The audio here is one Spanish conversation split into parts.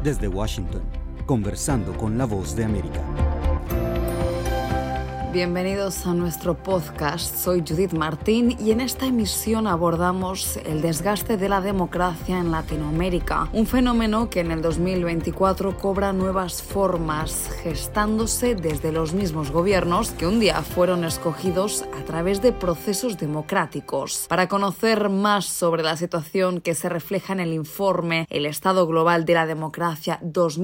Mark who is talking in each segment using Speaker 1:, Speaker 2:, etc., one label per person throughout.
Speaker 1: Desde Washington, conversando con la Voz de América.
Speaker 2: Bienvenidos a nuestro podcast. Soy Judith Martín y en esta emisión abordamos el desgaste de la democracia en Latinoamérica, un fenómeno que en el 2024 cobra nuevas formas, gestándose desde los mismos gobiernos que un día fueron escogidos a través de procesos democráticos. Para conocer más sobre la situación que se refleja en el informe El Estado Global de la Democracia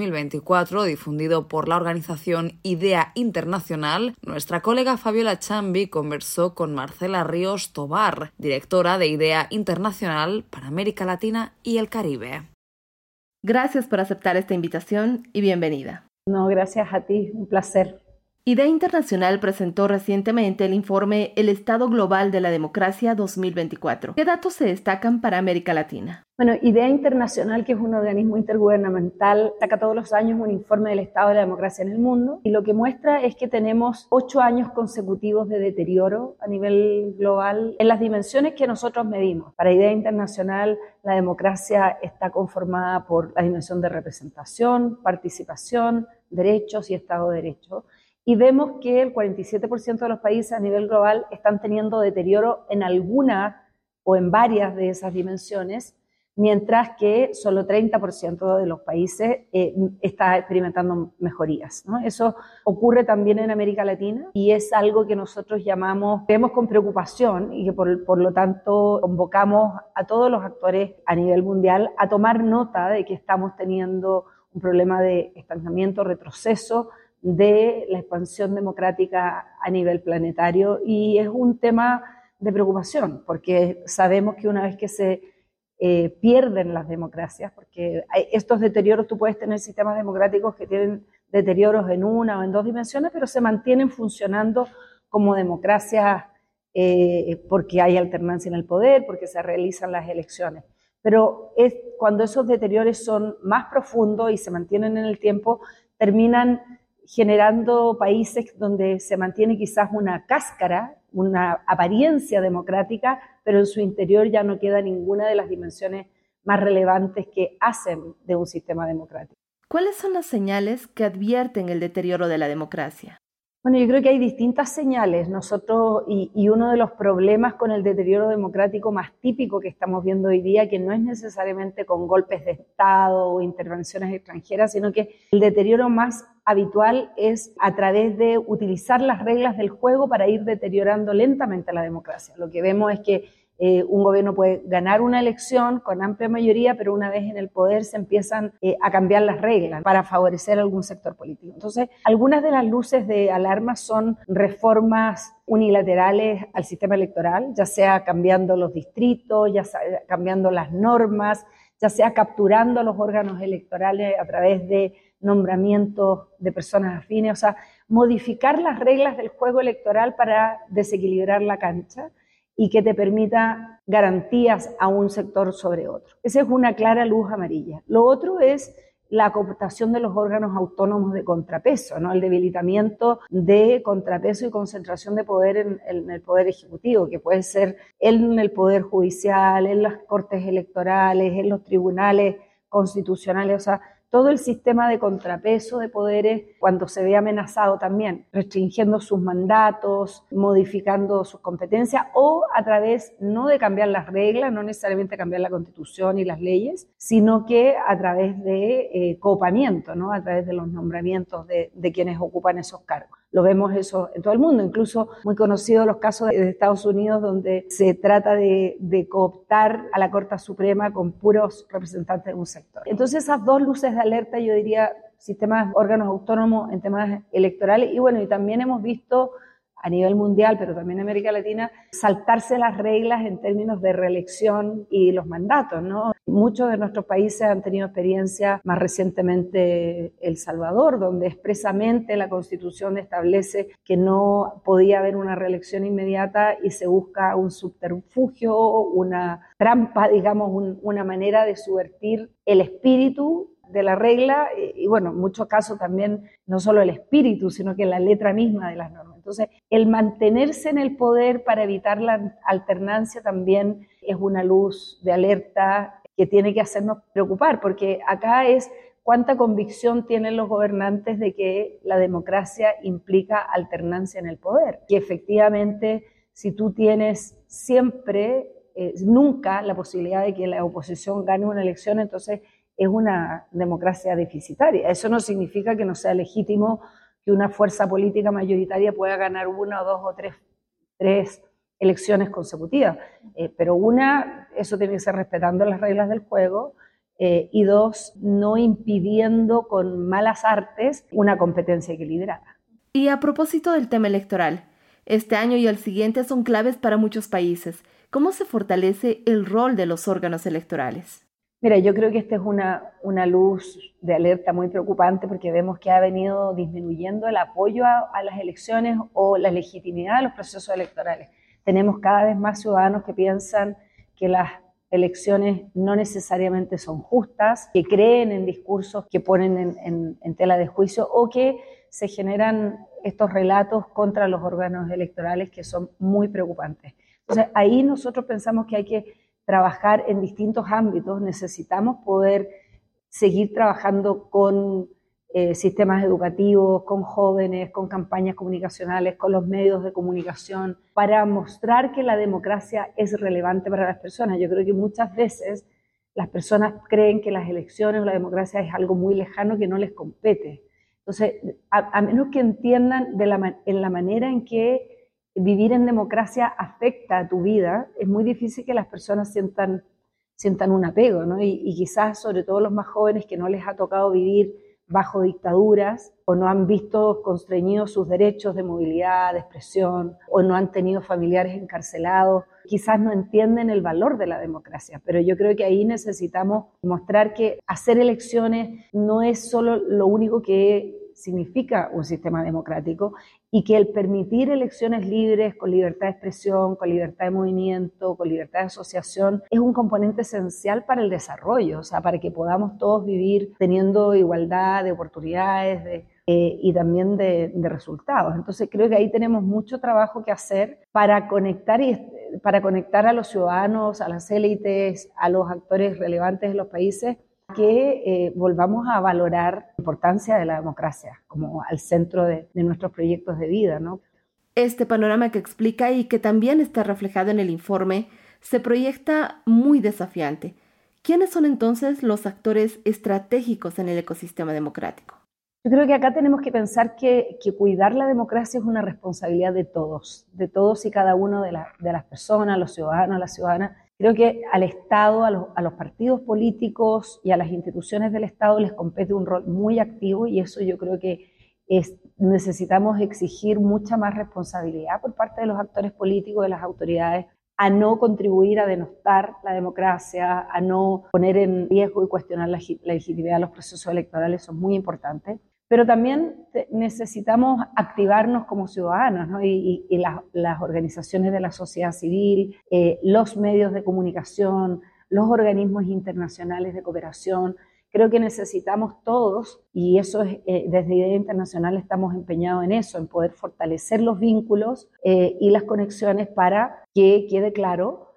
Speaker 2: 2024, difundido por la organización IDEA Internacional, nuestra colega Fabiola Chambi conversó con Marcela Ríos Tobar, directora de IDEA Internacional para América Latina y el Caribe.
Speaker 3: Gracias por aceptar esta invitación y bienvenida.
Speaker 4: No, gracias a ti, un placer.
Speaker 3: IDEA Internacional presentó recientemente el informe El Estado Global de la Democracia 2024. ¿Qué datos se destacan para América Latina?
Speaker 4: Bueno, IDEA Internacional, que es un organismo intergubernamental, saca todos los años un informe del estado de la democracia en el mundo, y lo que muestra es que tenemos 8 años consecutivos de deterioro a nivel global en las dimensiones que nosotros medimos. Para IDEA Internacional, la democracia está conformada por la dimensión de representación, participación, derechos y Estado de Derecho. Y vemos que el 47% de los países a nivel global están teniendo deterioro en alguna o en varias de esas dimensiones, mientras que solo 30% de los países está experimentando mejorías, ¿no? Eso ocurre también en América Latina y es algo que nosotros vemos con preocupación y que por lo tanto convocamos a todos los actores a nivel mundial a tomar nota de que estamos teniendo un problema de estancamiento, retroceso de la expansión democrática a nivel planetario, y es un tema de preocupación porque sabemos que una vez que se pierden las democracias, porque estos deterioros, tú puedes tener sistemas democráticos que tienen deterioros en una o en dos dimensiones, pero se mantienen funcionando como democracias porque hay alternancia en el poder, porque se realizan las elecciones. Pero cuando esos deterioros son más profundos y se mantienen en el tiempo, terminan generando países donde se mantiene quizás una cáscara, una apariencia democrática, pero en su interior ya no queda ninguna de las dimensiones más relevantes que hacen de un sistema democrático.
Speaker 3: ¿Cuáles son las señales que advierten el deterioro de la democracia?
Speaker 4: Bueno, yo creo que hay distintas señales. Nosotros, y uno de los problemas con el deterioro democrático más típico que estamos viendo hoy día, que no es necesariamente con golpes de Estado o intervenciones extranjeras, sino que el deterioro más habitual es a través de utilizar las reglas del juego para ir deteriorando lentamente la democracia. Lo que vemos es que un gobierno puede ganar una elección con amplia mayoría, pero una vez en el poder se empiezan a cambiar las reglas para favorecer a algún sector político. Entonces, algunas de las luces de alarma son reformas unilaterales al sistema electoral, ya sea cambiando los distritos, ya sea cambiando las normas, ya sea capturando a los órganos electorales a través de nombramientos de personas afines, o sea, modificar las reglas del juego electoral para desequilibrar la cancha y que te permita garantías a un sector sobre otro. Esa es una clara luz amarilla. Lo otro es la cooptación de los órganos autónomos de contrapeso, ¿no? El debilitamiento de contrapeso y concentración de poder en el poder ejecutivo, que puede ser en el poder judicial, en las cortes electorales, en los tribunales constitucionales, o sea, todo el sistema de contrapeso de poderes cuando se ve amenazado también, restringiendo sus mandatos, modificando sus competencias o a través no de cambiar las reglas, no necesariamente cambiar la Constitución y las leyes, sino que a través de copamiento, ¿no? A través de los nombramientos de quienes ocupan esos cargos. Lo vemos eso en todo el mundo, incluso muy conocidos los casos de Estados Unidos donde se trata de cooptar a la Corte Suprema con puros representantes de un sector. Entonces esas dos luces de alerta, yo diría, sistemas, órganos autónomos en temas electorales, y bueno, y también hemos visto a nivel mundial, pero también en América Latina, saltarse las reglas en términos de reelección y los mandatos, ¿no? Muchos de nuestros países han tenido experiencia, más recientemente El Salvador, donde expresamente la Constitución establece que no podía haber una reelección inmediata y se busca un subterfugio, una trampa, digamos, una manera de subvertir el espíritu de la regla y bueno, en muchos casos también no solo el espíritu, sino que la letra misma de las normas. Entonces, el mantenerse en el poder para evitar la alternancia también es una luz de alerta que tiene que hacernos preocupar, porque acá es cuánta convicción tienen los gobernantes de que la democracia implica alternancia en el poder. Que efectivamente, si tú tienes siempre, nunca la posibilidad de que la oposición gane una elección, entonces es una democracia deficitaria. Eso no significa que no sea legítimo que una fuerza política mayoritaria pueda ganar una o dos o tres elecciones consecutivas. Pero eso tiene que ser respetando las reglas del juego, y dos, no impidiendo con malas artes una competencia equilibrada.
Speaker 3: Y a propósito del tema electoral, este año y el siguiente son claves para muchos países. ¿Cómo se fortalece el rol de los órganos electorales?
Speaker 4: Mira, yo creo que esta es una luz de alerta muy preocupante porque vemos que ha venido disminuyendo el apoyo a las elecciones o la legitimidad de los procesos electorales. Tenemos cada vez más ciudadanos que piensan que las elecciones no necesariamente son justas, que creen en discursos que ponen en tela de juicio o que se generan estos relatos contra los órganos electorales que son muy preocupantes. Entonces, ahí nosotros pensamos que hay que trabajar en distintos ámbitos. Necesitamos poder seguir trabajando con sistemas educativos, con jóvenes, con campañas comunicacionales, con los medios de comunicación, para mostrar que la democracia es relevante para las personas. Yo creo que muchas veces las personas creen que las elecciones o la democracia es algo muy lejano que no les compete. Entonces, a menos que entiendan en la manera en que vivir en democracia afecta a tu vida, es muy difícil que las personas sientan un apego, ¿no? Y quizás, sobre todo los más jóvenes que no les ha tocado vivir bajo dictaduras o no han visto constreñidos sus derechos de movilidad, de expresión, o no han tenido familiares encarcelados, quizás no entienden el valor de la democracia, pero yo creo que ahí necesitamos mostrar que hacer elecciones no es solo lo único que significa un sistema democrático y que el permitir elecciones libres, con libertad de expresión, con libertad de movimiento, con libertad de asociación, es un componente esencial para el desarrollo, o sea, para que podamos todos vivir teniendo igualdad de oportunidades y también de resultados. Entonces creo que ahí tenemos mucho trabajo que hacer para conectar a los ciudadanos, a las élites, a los actores relevantes de los países, que volvamos a valorar la importancia de la democracia como al centro de nuestros proyectos de vida, ¿no?
Speaker 3: Este panorama que explica y que también está reflejado en el informe se proyecta muy desafiante. ¿Quiénes son entonces los actores estratégicos en el ecosistema democrático?
Speaker 4: Yo creo que acá tenemos que pensar que cuidar la democracia es una responsabilidad de todos y cada uno de las personas, los ciudadanos, las ciudadanas. Creo que al Estado, a los partidos políticos y a las instituciones del Estado les compete un rol muy activo y eso yo creo que necesitamos exigir mucha más responsabilidad por parte de los actores políticos, de las autoridades, a no contribuir a denostar la democracia, a no poner en riesgo y cuestionar la legitimidad de los procesos electorales, son muy importantes. Pero también necesitamos activarnos como ciudadanos, ¿no? Y las organizaciones de la sociedad civil, los medios de comunicación, los organismos internacionales de cooperación. Creo que necesitamos todos, y eso es, desde Idea Internacional estamos empeñados en eso, en poder fortalecer los vínculos y las conexiones para que quede claro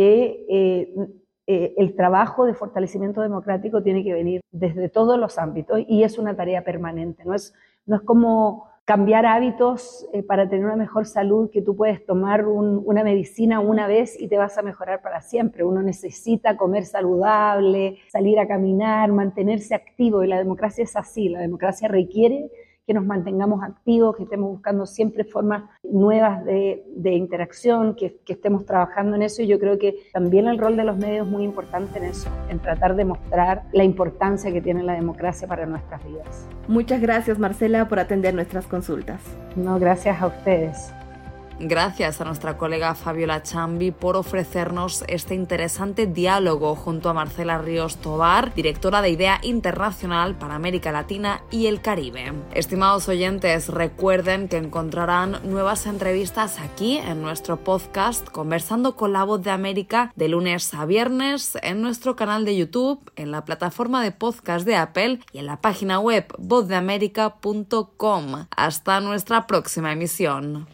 Speaker 4: que el trabajo de fortalecimiento democrático tiene que venir desde todos los ámbitos y es una tarea permanente. No es como cambiar hábitos para tener una mejor salud, que tú puedes tomar una medicina una vez y te vas a mejorar para siempre. Uno necesita comer saludable, salir a caminar, mantenerse activo, y la democracia es así. La democracia requiere que nos mantengamos activos, que estemos buscando siempre formas nuevas de interacción, que estemos trabajando en eso, y yo creo que también el rol de los medios es muy importante en eso, en tratar de mostrar la importancia que tiene la democracia para nuestras vidas.
Speaker 3: Muchas gracias, Marcela, por atender nuestras consultas.
Speaker 4: No, gracias a ustedes.
Speaker 2: Gracias a nuestra colega Fabiola Chambi por ofrecernos este interesante diálogo junto a Marcela Ríos Tobar, directora de Idea Internacional para América Latina y el Caribe. Estimados oyentes, recuerden que encontrarán nuevas entrevistas aquí en nuestro podcast Conversando con la Voz de América de lunes a viernes en nuestro canal de YouTube, en la plataforma de podcast de Apple y en la página web vozdeamerica.com. Hasta nuestra próxima emisión.